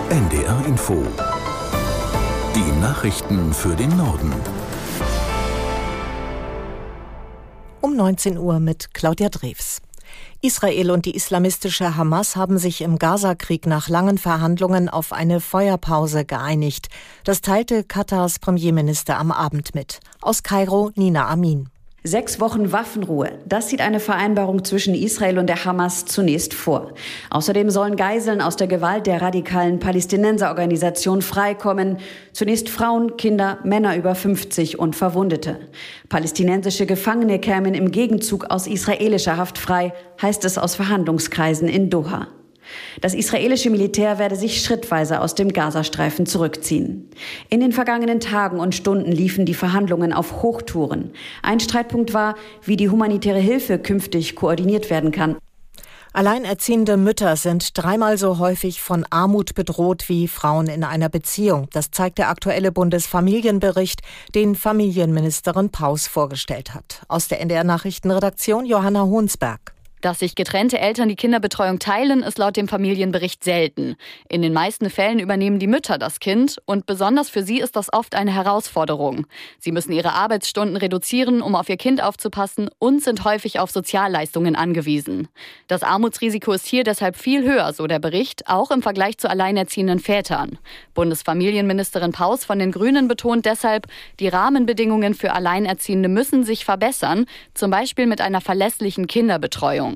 NDR Info. Die Nachrichten für den Norden. Um 19 Uhr mit Claudia Drews. Israel und die islamistische Hamas haben sich im Gaza-Krieg nach langen Verhandlungen auf eine Feuerpause geeinigt. Das teilte Katars Premierminister am Abend mit. Aus Kairo Nina Amin. 6 Wochen Waffenruhe, das sieht eine Vereinbarung zwischen Israel und der Hamas zunächst vor. Außerdem sollen Geiseln aus der Gewalt der radikalen Palästinenserorganisation freikommen. Zunächst Frauen, Kinder, Männer über 50 und Verwundete. Palästinensische Gefangene kämen im Gegenzug aus israelischer Haft frei, heißt es aus Verhandlungskreisen in Doha. Das israelische Militär werde sich schrittweise aus dem Gazastreifen zurückziehen. In den vergangenen Tagen und Stunden liefen die Verhandlungen auf Hochtouren. Ein Streitpunkt war, wie die humanitäre Hilfe künftig koordiniert werden kann. Alleinerziehende Mütter sind 3-mal so häufig von Armut bedroht wie Frauen in einer Beziehung. Das zeigt der aktuelle Bundesfamilienbericht, den Familienministerin Paus vorgestellt hat. Aus der NDR-Nachrichtenredaktion Johanna Honsberg. Dass sich getrennte Eltern die Kinderbetreuung teilen, ist laut dem Familienbericht selten. In den meisten Fällen übernehmen die Mütter das Kind und besonders für sie ist das oft eine Herausforderung. Sie müssen ihre Arbeitsstunden reduzieren, um auf ihr Kind aufzupassen und sind häufig auf Sozialleistungen angewiesen. Das Armutsrisiko ist hier deshalb viel höher, so der Bericht, auch im Vergleich zu alleinerziehenden Vätern. Bundesfamilienministerin Paus von den Grünen betont deshalb, die Rahmenbedingungen für Alleinerziehende müssen sich verbessern, zum Beispiel mit einer verlässlichen Kinderbetreuung.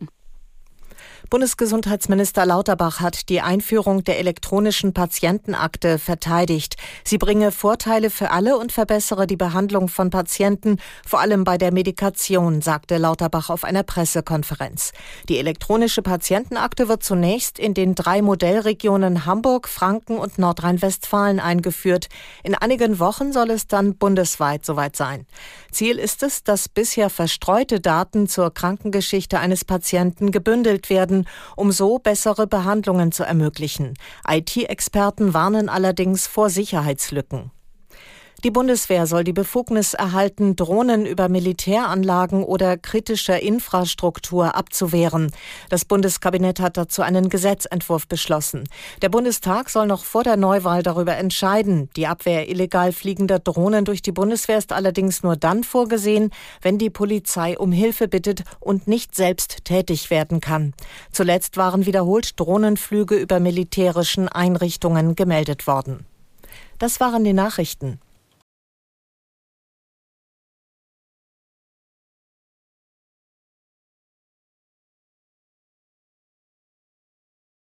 Bundesgesundheitsminister Lauterbach hat die Einführung der elektronischen Patientenakte verteidigt. Sie bringe Vorteile für alle und verbessere die Behandlung von Patienten, vor allem bei der Medikation, sagte Lauterbach auf einer Pressekonferenz. Die elektronische Patientenakte wird zunächst in den 3 Modellregionen Hamburg, Franken und Nordrhein-Westfalen eingeführt. In einigen Wochen soll es dann bundesweit soweit sein. Ziel ist es, dass bisher verstreute Daten zur Krankengeschichte eines Patienten gebündelt werden, um so bessere Behandlungen zu ermöglichen. IT-Experten warnen allerdings vor Sicherheitslücken. Die Bundeswehr soll die Befugnis erhalten, Drohnen über Militäranlagen oder kritischer Infrastruktur abzuwehren. Das Bundeskabinett hat dazu einen Gesetzentwurf beschlossen. Der Bundestag soll noch vor der Neuwahl darüber entscheiden. Die Abwehr illegal fliegender Drohnen durch die Bundeswehr ist allerdings nur dann vorgesehen, wenn die Polizei um Hilfe bittet und nicht selbst tätig werden kann. Zuletzt waren wiederholt Drohnenflüge über militärischen Einrichtungen gemeldet worden. Das waren die Nachrichten.